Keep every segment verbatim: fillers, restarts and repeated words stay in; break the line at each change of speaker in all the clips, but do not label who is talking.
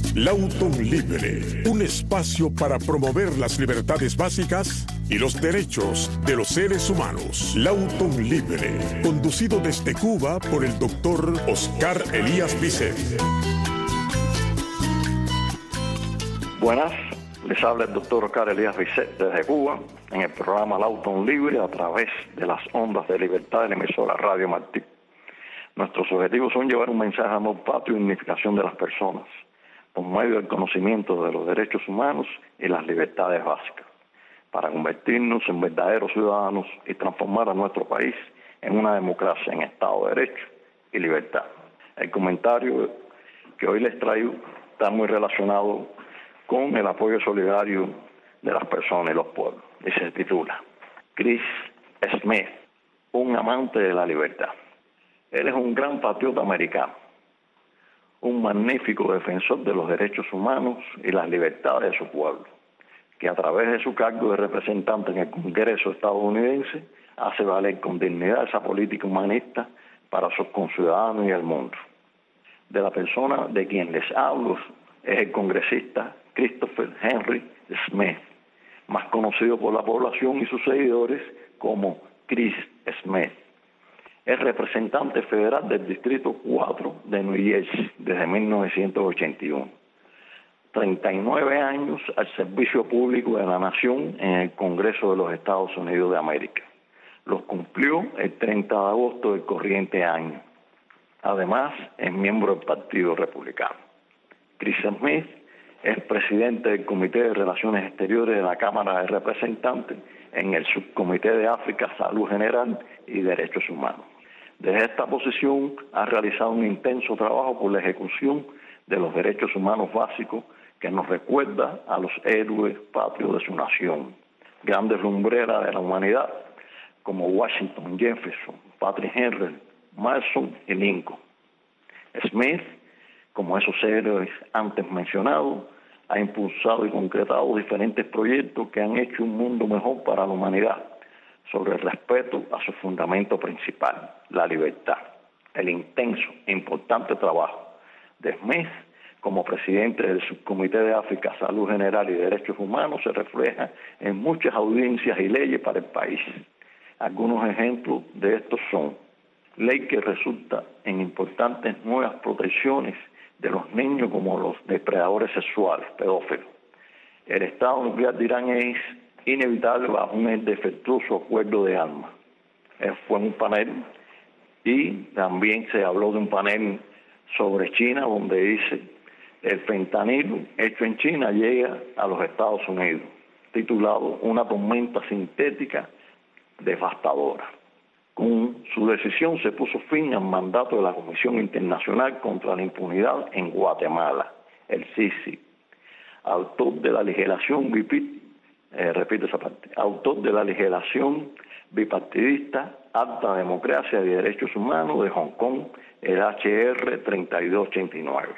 Lawton Libre, un espacio para promover las libertades básicas y los derechos de los seres humanos. Lawton Libre, conducido desde Cuba por el doctor Oscar Elías Bisset.
Buenas, les habla el doctor Oscar Elías Bisset desde Cuba en el programa Lawton Libre a través de las ondas de libertad de la emisora Radio Martí. Nuestros objetivos son llevar un mensaje de amor patrio y unificación de las personas por medio del conocimiento de los derechos humanos y las libertades básicas, para convertirnos en verdaderos ciudadanos y transformar a nuestro país en una democracia en Estado de Derecho y libertad. El comentario que hoy les traigo está muy relacionado con el apoyo solidario de las personas y los pueblos, y se titula Chris Smith, un amante de la libertad. Él es un gran patriota americano, un magnífico defensor de los derechos humanos y las libertades de su pueblo, que a través de su cargo de representante en el Congreso estadounidense hace valer con dignidad esa política humanista para sus conciudadanos y el mundo. De la persona de quien les hablo es el congresista Christopher Henry Smith, más conocido por la población y sus seguidores como Chris Smith. Es representante federal del Distrito cuatro de New Jersey desde mil novecientos ochenta y uno. treinta y nueve años al servicio público de la nación en el Congreso de los Estados Unidos de América. Los cumplió el treinta de agosto del corriente año. Además, es miembro del Partido Republicano. Chris Smith es presidente del Comité de Relaciones Exteriores de la Cámara de Representantes en el Subcomité de África, Salud General y Derechos Humanos. Desde esta posición ha realizado un intenso trabajo por la ejecución de los derechos humanos básicos que nos recuerda a los héroes patrios de su nación, grandes lumbreras de la humanidad como Washington, Jefferson, Patrick Henry, Madison y Lincoln. Smith, como esos héroes antes mencionados, ha impulsado y concretado diferentes proyectos que han hecho un mundo mejor para la humanidad, sobre el respeto a su fundamento principal, la libertad. El intenso e importante trabajo de Smith como presidente del Subcomité de África, Salud General y Derechos Humanos se refleja en muchas audiencias y leyes para el país. Algunos ejemplos de estos son: ley que resulta en importantes nuevas protecciones de los niños como los depredadores sexuales, pedófilos. El Estado nuclear de Irán es inevitable bajo un defectuoso acuerdo de armas. Eh, fue un panel y también se habló de un panel sobre China donde dice: el fentanilo hecho en China llega a los Estados Unidos, titulado Una tormenta sintética devastadora. Con su decisión se puso fin al mandato de la Comisión Internacional contra la Impunidad en Guatemala, el C I C I, autor de la legislación bipartidista, eh, repito esa parte, autor de la legislación bipartidista Alta Democracia y Derechos Humanos de Hong Kong, el H R treinta y dos ochenta y nueve.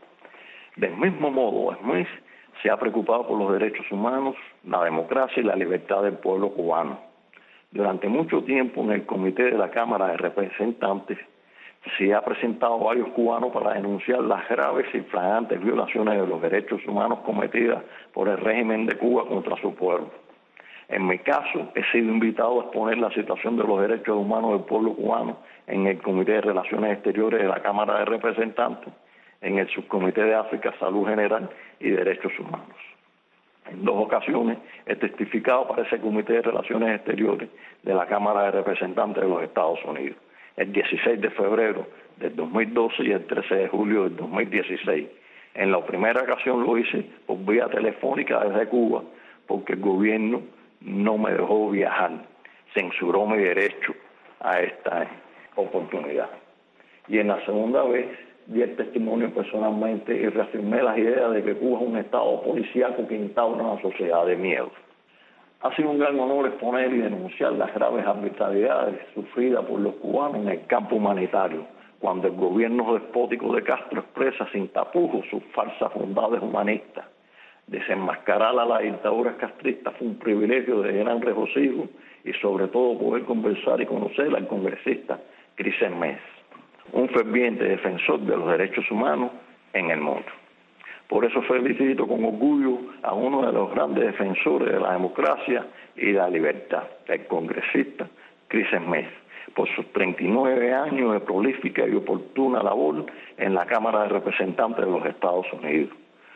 Del mismo modo, Smith se ha preocupado por los derechos humanos, la democracia y la libertad del pueblo cubano. Durante mucho tiempo en el Comité de la Cámara de Representantes se ha presentado a varios cubanos para denunciar las graves y flagrantes violaciones de los derechos humanos cometidas por el régimen de Cuba contra su pueblo. En mi caso, he sido invitado a exponer la situación de los derechos humanos del pueblo cubano en el Comité de Relaciones Exteriores de la Cámara de Representantes, en el Subcomité de África, Salud General y Derechos Humanos. En dos ocasiones he testificado para ese Comité de Relaciones Exteriores de la Cámara de Representantes de los Estados Unidos, el dieciséis de febrero del dos mil doce y el trece de julio del dos mil dieciséis. En la primera ocasión lo hice por vía telefónica desde Cuba, porque el gobierno no me dejó viajar, censuró mi derecho a esta oportunidad. Y en la segunda vez di el testimonio personalmente y reafirmé las ideas de que Cuba es un estado policíaco que instaura una sociedad de miedo. Ha sido un gran honor exponer y denunciar las graves arbitrariedades sufridas por los cubanos en el campo humanitario, cuando el gobierno despótico de Castro expresa sin tapujos sus falsas bondades humanistas. Desenmascarar a la dictadura castrista fue un privilegio de gran regocijo y sobre todo poder conversar y conocer al congresista Chris Smith, un ferviente defensor de los derechos humanos en el mundo. Por eso felicito con orgullo a uno de los grandes defensores de la democracia y la libertad, el congresista Chris Smith, por sus treinta y nueve años de prolífica y oportuna labor en la Cámara de Representantes de los Estados Unidos.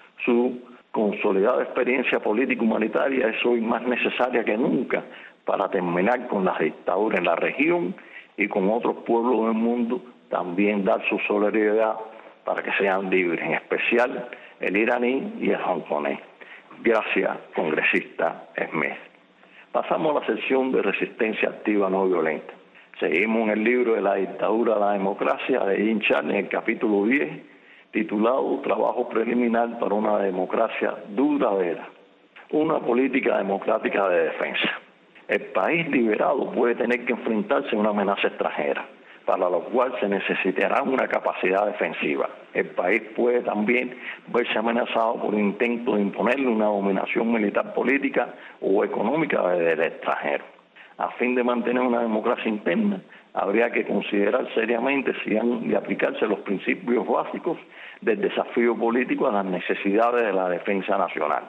Su consolidada experiencia política humanitaria es hoy más necesaria que nunca para terminar con las dictaduras en la región y con otros pueblos del mundo, también dar su solidaridad para que sean libres, en especial el iraní y el hongkonés. Gracias, congresista Smith. Pasamos a la sección de resistencia activa no violenta. Seguimos en el libro de la dictadura a la democracia de Jean Charles, en el capítulo diez, titulado Trabajo preliminar para una democracia duradera. Una política democrática de defensa. El país liberado puede tener que enfrentarse a una amenaza extranjera, para lo cual se necesitará una capacidad defensiva. El país puede también verse amenazado por intentos de imponerle una dominación militar, política o económica desde el extranjero. A fin de mantener una democracia interna, habría que considerar seriamente si han de aplicarse los principios básicos del desafío político a las necesidades de la defensa nacional.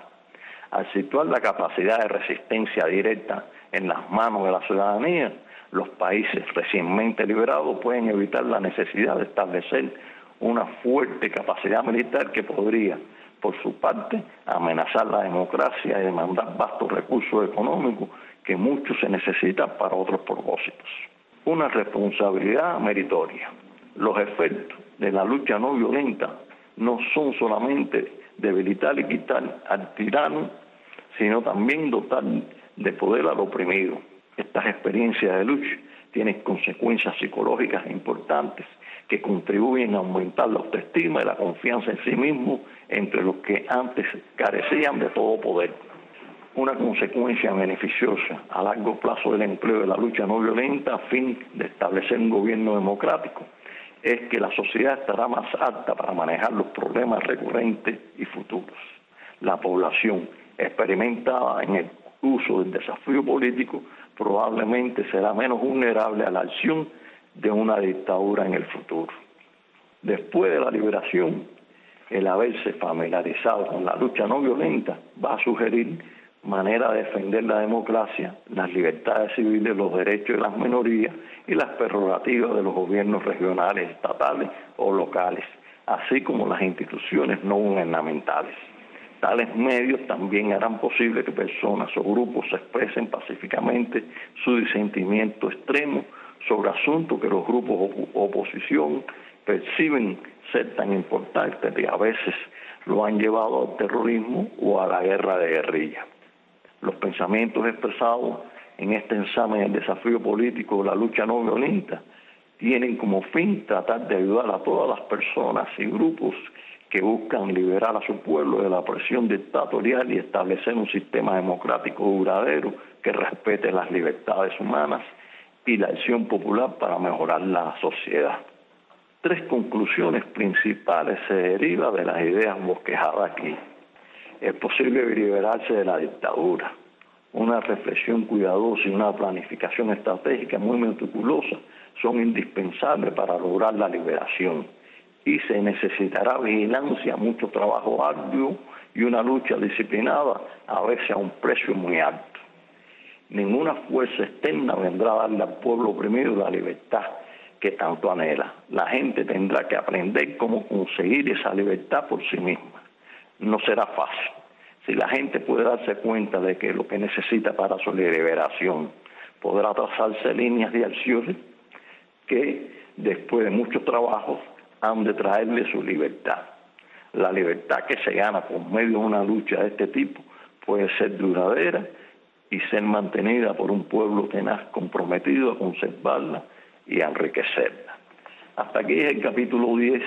Al situar la capacidad de resistencia directa en las manos de la ciudadanía, los países recientemente liberados pueden evitar la necesidad de establecer una fuerte capacidad militar que podría, por su parte, amenazar la democracia y demandar vastos recursos económicos que muchos se necesitan para otros propósitos. Una responsabilidad meritoria. Los efectos de la lucha no violenta no son solamente debilitar y quitar al tirano, sino también dotar de poder al oprimido. Estas experiencias de lucha tienen consecuencias psicológicas importantes que contribuyen a aumentar la autoestima y la confianza en sí mismo entre los que antes carecían de todo poder. Una consecuencia beneficiosa a largo plazo del empleo de la lucha no violenta a fin de establecer un gobierno democrático es que la sociedad estará más apta para manejar los problemas recurrentes y futuros. La población experimentada en el uso del desafío político probablemente será menos vulnerable a la acción de una dictadura en el futuro. Después de la liberación, el haberse familiarizado con la lucha no violenta va a sugerir manera de defender la democracia, las libertades civiles, los derechos de las minorías y las prerrogativas de los gobiernos regionales, estatales o locales, así como las instituciones no gubernamentales. Tales medios también harán posible que personas o grupos expresen pacíficamente su disentimiento extremo sobre asuntos que los grupos de oposición perciben ser tan importantes que a veces lo han llevado al terrorismo o a la guerra de guerrilla. Los pensamientos expresados en este examen del desafío político de la lucha no violenta tienen como fin tratar de ayudar a todas las personas y grupos que buscan liberar a su pueblo de la presión dictatorial y establecer un sistema democrático duradero que respete las libertades humanas y la acción popular para mejorar la sociedad. Tres conclusiones principales se derivan de las ideas bosquejadas aquí. Es posible liberarse de la dictadura. Una reflexión cuidadosa y una planificación estratégica muy meticulosa son indispensables para lograr la liberación. Y se necesitará vigilancia, mucho trabajo arduo y una lucha disciplinada, a veces a un precio muy alto. Ninguna fuerza externa vendrá a darle al pueblo oprimido la libertad que tanto anhela. La gente tendrá que aprender cómo conseguir esa libertad por sí misma. No será fácil. Si la gente puede darse cuenta de que lo que necesita para su liberación, podrá trazarse líneas de acciones que, después de muchos trabajos, han de traerle su libertad. La libertad que se gana por medio de una lucha de este tipo puede ser duradera y ser mantenida por un pueblo tenaz comprometido a conservarla y a enriquecerla. Hasta aquí es el capítulo diez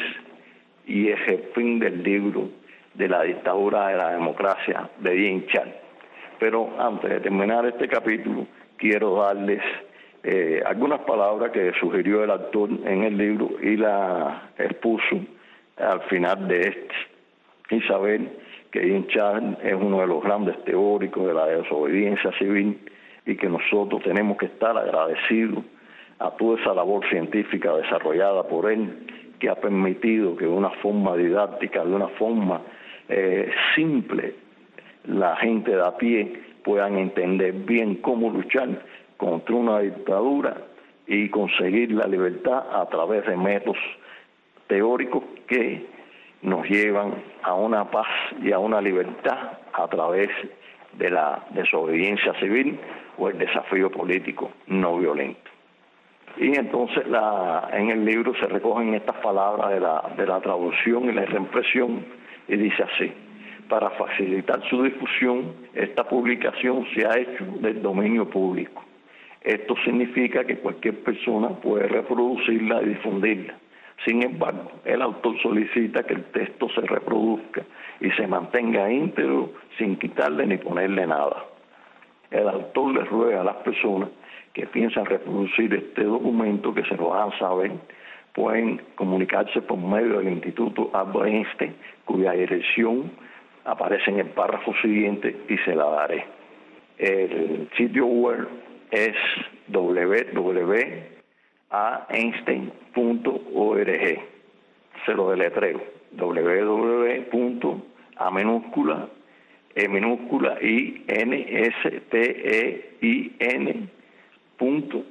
y es el fin del libro de la dictadura de la democracia de Jean Charles. Pero antes de terminar este capítulo, quiero darles eh, algunas palabras que sugirió el autor en el libro y la expuso al final de este. Y saber que Jean Charles es uno de los grandes teóricos de la desobediencia civil y que nosotros tenemos que estar agradecidos a toda esa labor científica desarrollada por él, que ha permitido que de una forma didáctica, de una forma eh, simple, la gente de a pie puedan entender bien cómo luchar contra una dictadura y conseguir la libertad a través de métodos teóricos que nos llevan a una paz y a una libertad a través de la desobediencia civil o el desafío político no violento. Y entonces la, en el libro se recogen estas palabras de la, de la traducción y la reimpresión, y dice así: para facilitar su difusión, esta publicación se ha hecho del dominio público. Esto significa que cualquier persona puede reproducirla y difundirla. Sin embargo, el autor solicita que el texto se reproduzca y se mantenga íntegro sin quitarle ni ponerle nada. El autor le ruega a las personas que piensan reproducir este documento que se lo hagan saber. Pueden comunicarse por medio del Instituto Albert Einstein, cuya dirección aparece en el párrafo siguiente y se la daré. El sitio web es doble u doble u doble u punto a einstein punto org. Se lo deletreo: doble u doble u doble u punto a minúscula e minúscula i n s t e i n punto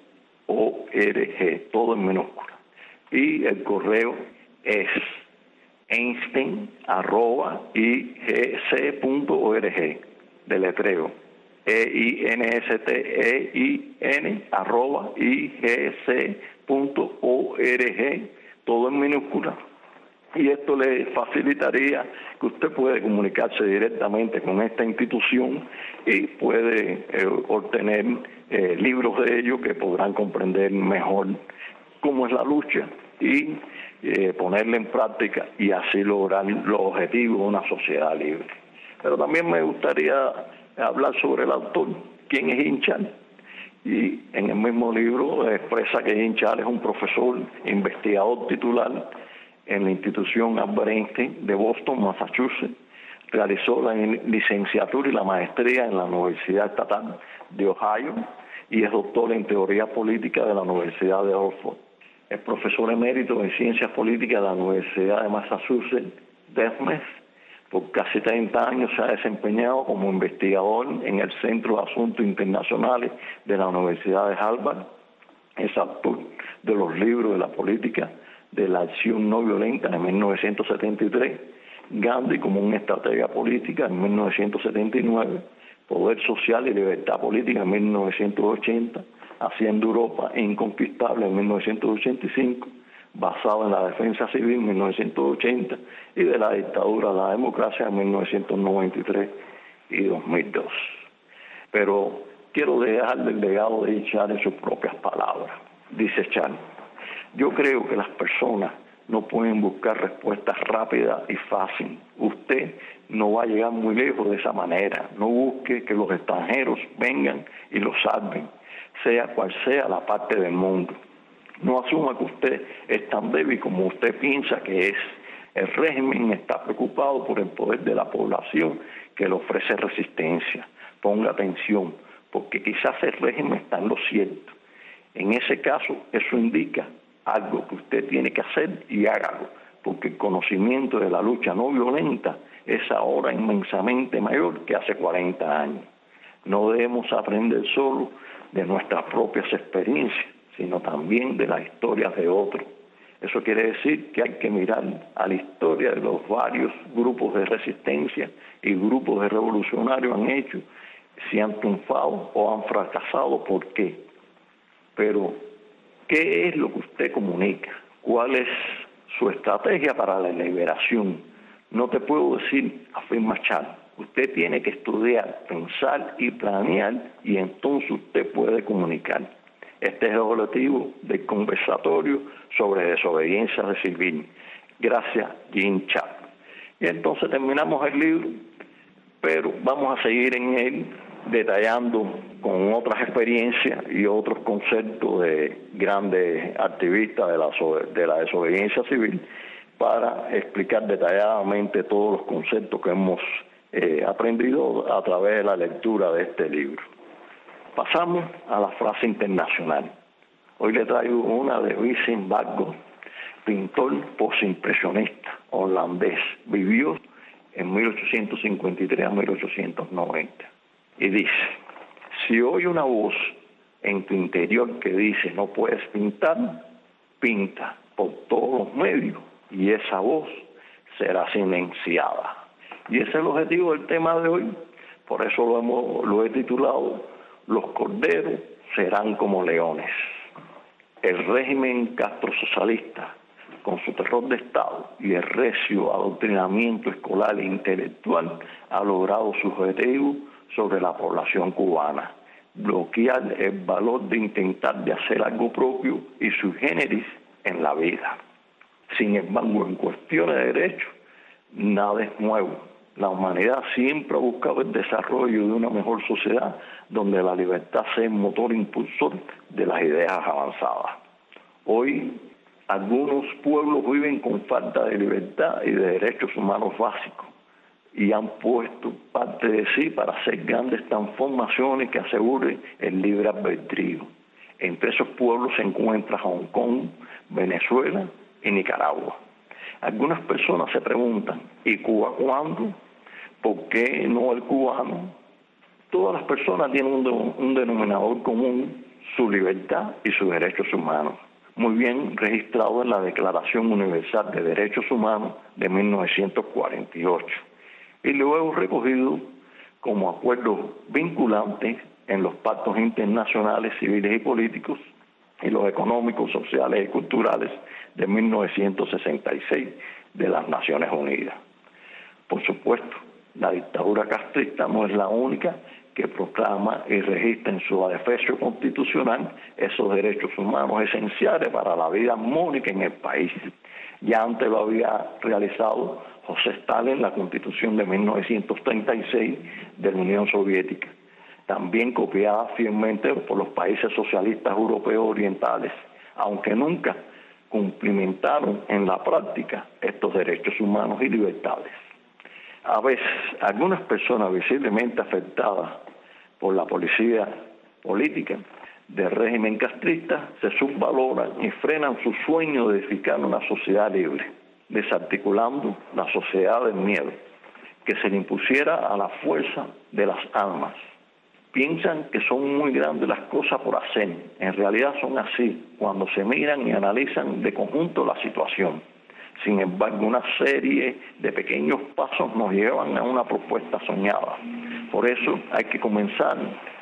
org, todo en minúscula. Y el correo es einstein arroba i g c punto org, deletreo E I N S T E I N arroba I G C punto org, todo en minúscula. Y esto le facilitaría que usted puede comunicarse directamente con esta institución y puede eh, obtener eh, libros de ellos que podrán comprender mejor cómo es la lucha y eh, ponerla en práctica y así lograr los objetivos de una sociedad libre. Pero también me gustaría hablar sobre el autor, quién es Hinchal. Y en el mismo libro expresa que Hinchal es un profesor investigador titular en la institución Albert Einstein de Boston, Massachusetts. Realizó la licenciatura y la maestría en la Universidad Estatal de Ohio y es doctor en teoría política de la Universidad de Oxford. Es profesor emérito en ciencias políticas de la Universidad de Massachusetts, Dartmouth. Por casi treinta años se ha desempeñado como investigador en el Centro de Asuntos Internacionales de la Universidad de Harvard. Es autor de los libros de la política de la acción no violenta en mil novecientos setenta y tres, Gandhi como una estrategia política en mil novecientos setenta y nueve, Poder Social y Libertad Política en mil novecientos ochenta, Haciendo Europa Inconquistable en mil novecientos ochenta y cinco, basado en la defensa civil en mil novecientos ochenta y de la dictadura a la democracia en mil novecientos noventa y tres y dos mil dos. Pero quiero dejarle el legado de Hinchal en sus propias palabras. Dice Chal: yo creo que las personas no pueden buscar respuestas rápidas y fáciles. Usted no va a llegar muy lejos de esa manera. No busque que los extranjeros vengan y lo salven, sea cual sea la parte del mundo. No asuma que usted es tan débil como usted piensa que es. El régimen está preocupado por el poder de la población que le ofrece resistencia. Ponga atención, porque quizás el régimen está en lo cierto. En ese caso, eso indica algo que usted tiene que hacer y hágalo, porque el conocimiento de la lucha no violenta es ahora inmensamente mayor que hace cuarenta años. No debemos aprender solo de nuestras propias experiencias, sino también de las historias de otros. Eso quiere decir que hay que mirar a la historia de los varios grupos de resistencia y grupos de revolucionarios han hecho, si han triunfado o han fracasado, ¿por qué? Pero, ¿qué es lo que usted comunica? ¿Cuál es su estrategia para la liberación? No te puedo decir, afirma Chal. Usted tiene que estudiar, pensar y planear, y entonces usted puede comunicar. Este es el objetivo del conversatorio sobre desobediencia civil. Gracias, Hinchal. Y entonces terminamos el libro, pero vamos a seguir en él detallando con otras experiencias y otros conceptos de grandes activistas de la, de la desobediencia civil para explicar detalladamente todos los conceptos que hemos eh, aprendido a través de la lectura de este libro. Pasamos a la frase internacional. Hoy le traigo una de Vincent van Gogh, pintor postimpresionista holandés. Vivió en mil ochocientos cincuenta y tres a mil ochocientos noventa. Y dice, si oye una voz en tu interior que dice no puedes pintar, pinta por todos los medios y esa voz será silenciada. Y ese es el objetivo del tema de hoy, por eso lo, hemos, lo he titulado Los corderos serán como leones. El régimen castrosocialista, con su terror de Estado y el recio adoctrinamiento escolar e intelectual, ha logrado su objetivo sobre la población cubana, bloquear el valor de intentar de hacer algo propio y sui generis en la vida. Sin embargo, en cuestiones de derechos, nada es nuevo. La humanidad siempre ha buscado el desarrollo de una mejor sociedad donde la libertad sea el motor impulsor de las ideas avanzadas. Hoy, algunos pueblos viven con falta de libertad y de derechos humanos básicos y han puesto parte de sí para hacer grandes transformaciones que aseguren el libre albedrío. Entre esos pueblos se encuentra Hong Kong, Venezuela y Nicaragua. Algunas personas se preguntan, ¿y Cuba cuándo? ¿Por qué no el cubano? Todas las personas tienen un, de, un denominador común, su libertad y sus derechos humanos, muy bien registrado en la Declaración Universal de Derechos Humanos de mil novecientos cuarenta y ocho, y luego recogido como acuerdos vinculantes en los pactos internacionales civiles y políticos y los económicos, sociales y culturales de mil novecientos sesenta y seis de las Naciones Unidas. Por supuesto, la dictadura castrista no es la única que proclama y registra en su adefesio constitucional esos derechos humanos esenciales para la vida armónica en el país. Ya antes lo había realizado José Stalin en la Constitución de mil novecientos treinta y seis de la Unión Soviética, también copiada fielmente por los países socialistas europeos orientales, aunque nunca cumplimentaron en la práctica estos derechos humanos y libertades. A veces, algunas personas visiblemente afectadas por la policía política del régimen castrista se subvaloran y frenan su sueño de edificar una sociedad libre, desarticulando la sociedad del miedo, que se le impusiera a la fuerza de las armas. Piensan que son muy grandes las cosas por hacer. En realidad son así cuando se miran y analizan de conjunto la situación. Sin embargo, una serie de pequeños pasos nos llevan a una propuesta soñada. Por eso hay que comenzar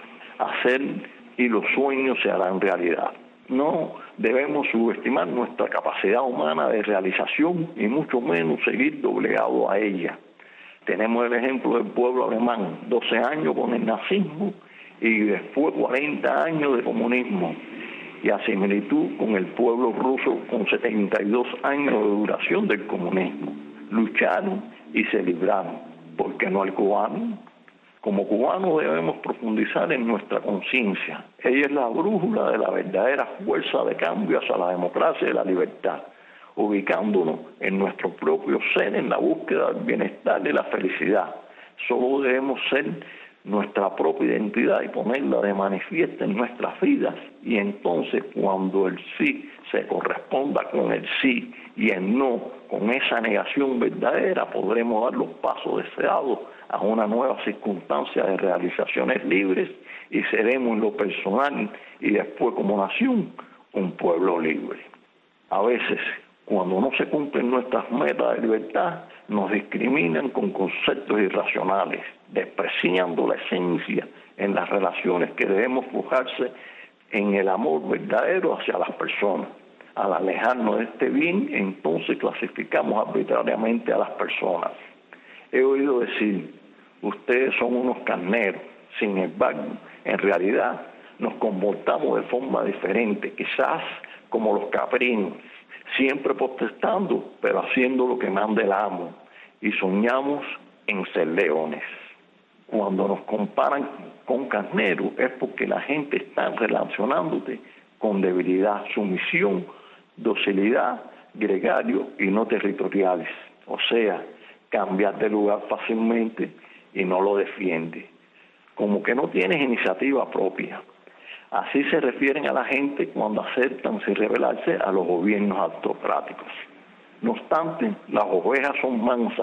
a hacer y los sueños se harán realidad. No debemos subestimar nuestra capacidad humana de realización y mucho menos seguir doblegado a ella. Tenemos el ejemplo del pueblo alemán, doce años con el nazismo y después cuarenta años de comunismo. Y a similitud con el pueblo ruso con setenta y dos años de duración del comunismo. Lucharon y se libraron. ¿Por qué no el cubano? Como cubanos debemos profundizar en nuestra conciencia. Ella es la brújula de la verdadera fuerza de cambio hacia la democracia y la libertad, ubicándonos en nuestro propio ser en la búsqueda del bienestar y la felicidad. Solo debemos ser nuestra propia identidad y ponerla de manifiesto en nuestras vidas, y entonces cuando el sí se corresponda con el sí y el no con esa negación verdadera, podremos dar los pasos deseados a una nueva circunstancia de realizaciones libres y seremos en lo personal y después como nación un pueblo libre. A veces, cuando no se cumplen nuestras metas de libertad, nos discriminan con conceptos irracionales, despreciando la esencia en las relaciones que debemos forjarse en el amor verdadero hacia las personas. Al alejarnos de este bien, entonces clasificamos arbitrariamente a las personas. He oído decir, ustedes son unos carneros. Sin embargo, en realidad nos comportamos de forma diferente, quizás como los caprinos, siempre protestando, pero haciendo lo que manda el amo, y soñamos en ser leones. Cuando nos comparan con carneros es porque la gente está relacionándote con debilidad, sumisión, docilidad, gregario y no territoriales. O sea, cambiar de lugar fácilmente y no lo defiende. Como que no tienes iniciativa propia. Así se refieren a la gente cuando aceptan sin rebelarse a los gobiernos autocráticos. No obstante, las ovejas son mansas,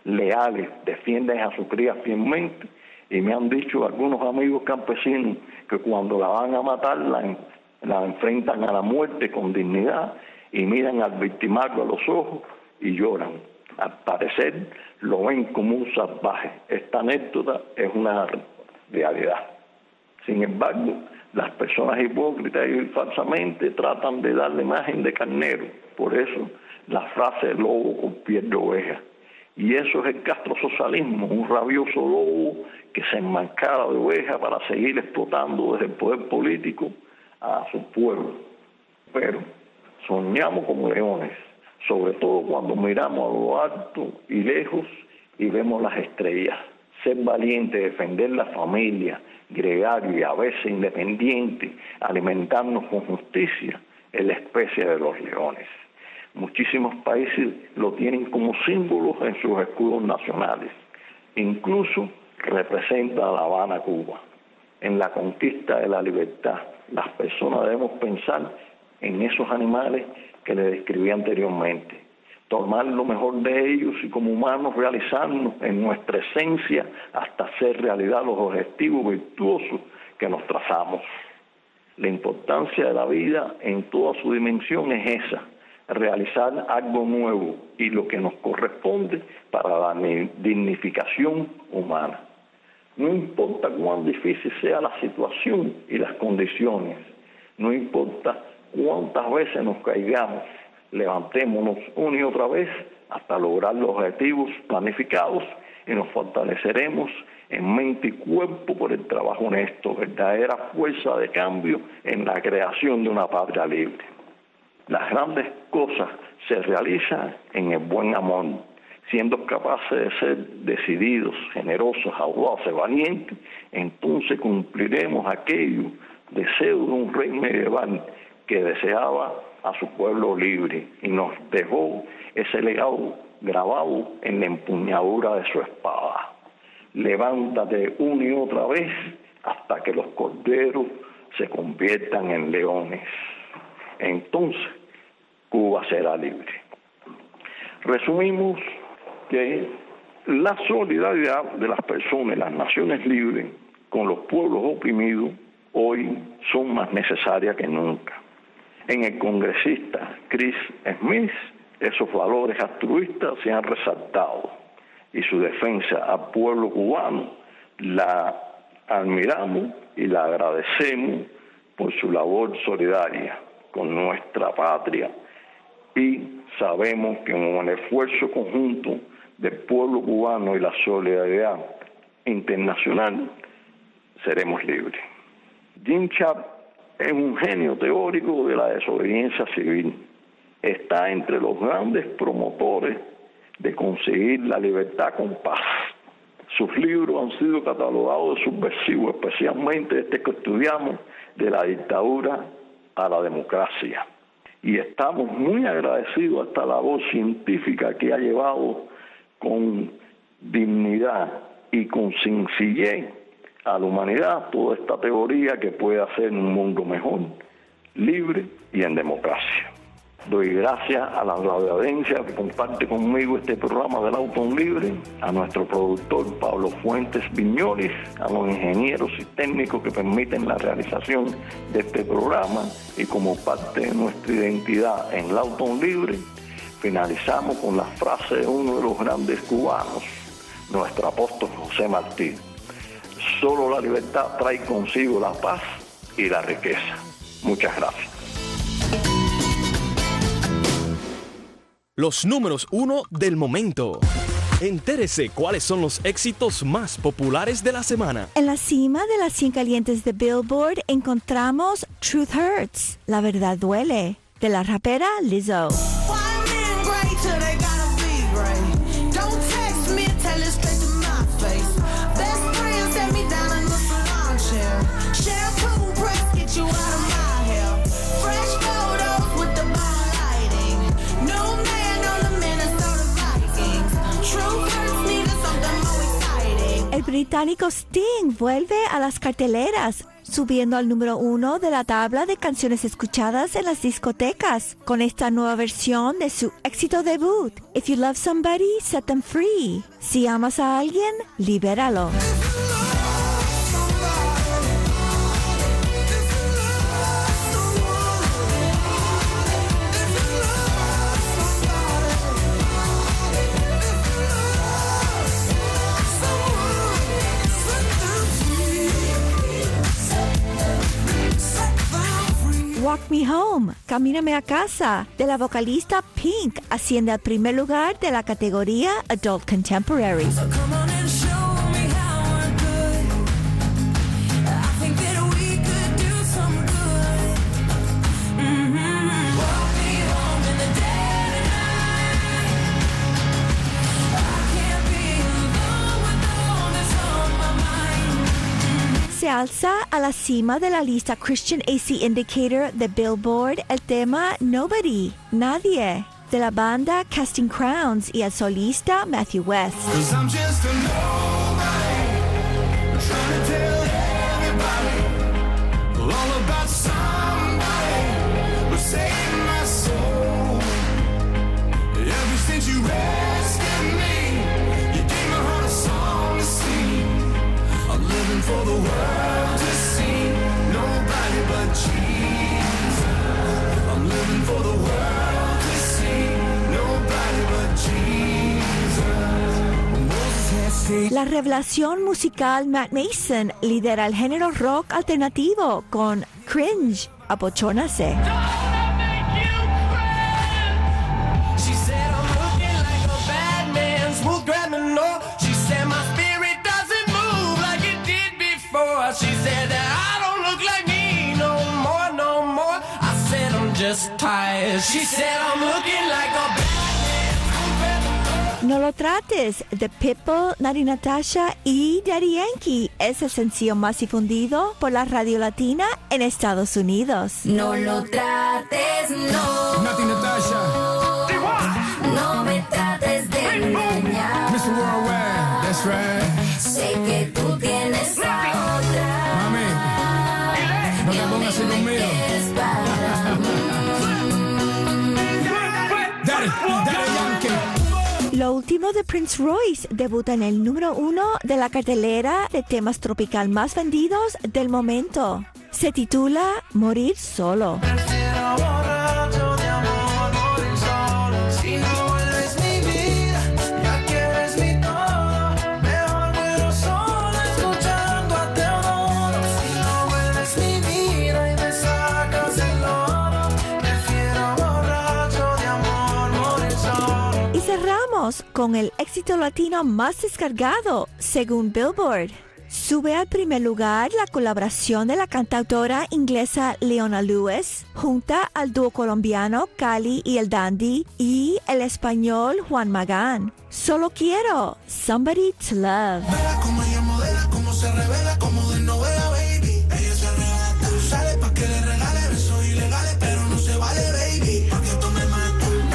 leales, defienden a su cría fielmente, y me han dicho algunos amigos campesinos que cuando la van a matar la, la enfrentan a la muerte con dignidad y miran al victimario a los ojos y lloran. Al parecer lo ven como un salvaje. Esta anécdota es una realidad. Sin embargo, las personas hipócritas y falsamente tratan de dar la imagen de carnero. Por eso la frase lobo con piel de oveja. Y eso es el castrosocialismo, un rabioso lobo que se enmascara de oveja para seguir explotando desde el poder político a su pueblo. Pero soñamos como leones, sobre todo cuando miramos a lo alto y lejos y vemos las estrellas. Ser valiente, defender la familia, gregario y a veces independiente, alimentarnos con justicia, es la especie de los leones. Muchísimos países lo tienen como símbolos en sus escudos nacionales. Incluso representa a La Habana, Cuba. En la conquista de la libertad, las personas debemos pensar en esos animales que les describí anteriormente. Tomar lo mejor de ellos y como humanos realizarnos en nuestra esencia hasta hacer realidad los objetivos virtuosos que nos trazamos. La importancia de la vida en toda su dimensión es esa, realizar algo nuevo y lo que nos corresponde para la dignificación humana. No importa cuán difícil sea la situación y las condiciones, no importa cuántas veces nos caigamos, levantémonos una y otra vez hasta lograr los objetivos planificados y nos fortaleceremos en mente y cuerpo por el trabajo honesto, verdadera fuerza de cambio en la creación de una patria libre. Las grandes cosas se realizan en el buen amor, siendo capaces de ser decididos, generosos, audaces, valientes, entonces cumpliremos aquello deseo de un rey medieval que deseaba a su pueblo libre y nos dejó ese legado grabado en la empuñadura de su espada. Levántate una y otra vez hasta que los corderos se conviertan en leones. Entonces, Cuba será libre. Resumimos que la solidaridad de las personas, las naciones libres, con los pueblos oprimidos, hoy son más necesarias que nunca. En el congresista Chris Smith, esos valores altruistas se han resaltado y su defensa al pueblo cubano la admiramos y la agradecemos por su labor solidaria con nuestra patria y sabemos que con el esfuerzo conjunto del pueblo cubano y la solidaridad internacional seremos libres. Jim Chap es un genio teórico de la desobediencia civil. Está entre los grandes promotores de conseguir la libertad con paz. Sus libros han sido catalogados de subversivos, especialmente este que estudiamos, de la dictadura a la democracia. Y estamos muy agradecidos a esta labor científica que ha llevado con dignidad y con sencillez a la humanidad toda esta teoría que puede hacer un mundo mejor, libre y en democracia. Doy gracias a la audiencia que comparte conmigo este programa del Auto Libre, a nuestro productor Pablo Fuentes Viñoles, a los ingenieros y técnicos que permiten la realización de este programa y como parte de nuestra identidad en el Auto Libre, finalizamos con la frase de uno de los grandes cubanos, nuestro apóstol José Martí: solo la libertad trae consigo la paz y la riqueza. Muchas gracias.
Los números uno del momento. Entérese cuáles son los éxitos más populares de la semana.
En la cima de las cien calientes de Billboard encontramos Truth Hurts, La Verdad Duele, de la rapera Lizzo. El británico Sting vuelve a las carteleras subiendo al número uno de la tabla de canciones escuchadas en las discotecas con esta nueva versión de su éxito debut, If You Love Somebody, Set Them Free. Si amas a alguien, libéralo. Walk Me Home, Camíname a Casa, de la vocalista Pink, asciende al primer lugar de la categoría Adult Contemporary. So come on and show me how we're good. I think that we could do some good. Mm-hmm. Walk me home in the dead of night. I can't be alone with all that's on my mind. Mm-hmm. Se alza a la cima de la lista Christian A C Indicator de Billboard el tema Nobody, Nadie, de la banda Casting Crowns y el solista Matthew West.
For the world to see, nobody but Jesus. I'm living for the world to see, nobody but Jesus.
La revelación musical Matt Mason lidera el género rock alternativo con Cringe, Abochónase.
She said I'm looking like a bad man, smooth grabbing no. She said my spirit doesn't move like it did before. She said that I don't look like me no more, no more. I said I'm just tired. She said I'm looking like a bad man.
No lo trates, de Pitbull, Nati Natasha y Daddy Yankee es el sencillo más difundido por la radio latina en Estados Unidos.
No lo trates, no.
Nati Natasha.
No me trates de engañar.
mister Worldwide, that's right.
Sé que tú tienes a otra.
Mami, no te pongas así conmigo. Daddy, Daddy Yankee.
Lo último de Prince Royce debuta en el número uno de la cartelera de temas tropical más vendidos del momento. Se titula Morir Solo. Con el éxito latino más descargado, según Billboard. Sube al primer lugar la colaboración de la cantautora inglesa Leona Lewis, junta al dúo colombiano Cali y el Dandy y el español Juan Magán. Solo quiero Somebody to Love.
Vela como ella modela, como se revela, como de novela, baby. Ella se arrebata, sale pa' que le regale besos ilegales, pero no se vale, baby, porque tú me matas.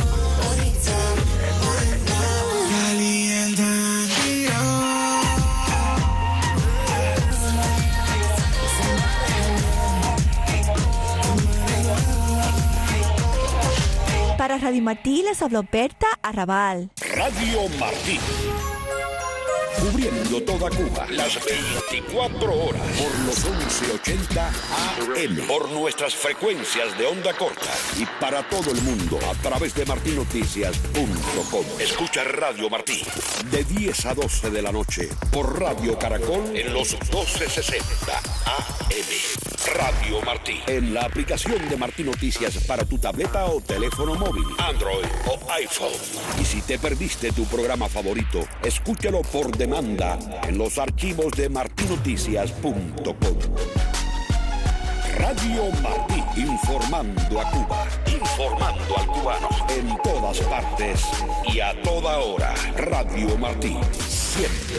Para Radio Martí les habló Berta Arrabal.
Radio Martí. Cubriendo toda Cuba, las veinticuatro horas, por los once ochenta A M, por nuestras frecuencias de onda corta y para todo el mundo a través de martí noticias punto com. Escucha Radio Martí de diez a doce de la noche por Radio Caracol en los doce sesenta A M. Radio Martí, en la aplicación de Martí Noticias para tu tableta o teléfono móvil, Android o iPhone. Y si te perdiste tu programa favorito, escúchalo por demanda en los archivos de martí noticias punto com. Radio Martí, informando a Cuba, informando al cubano en todas partes y a toda hora. Radio Martí, siempre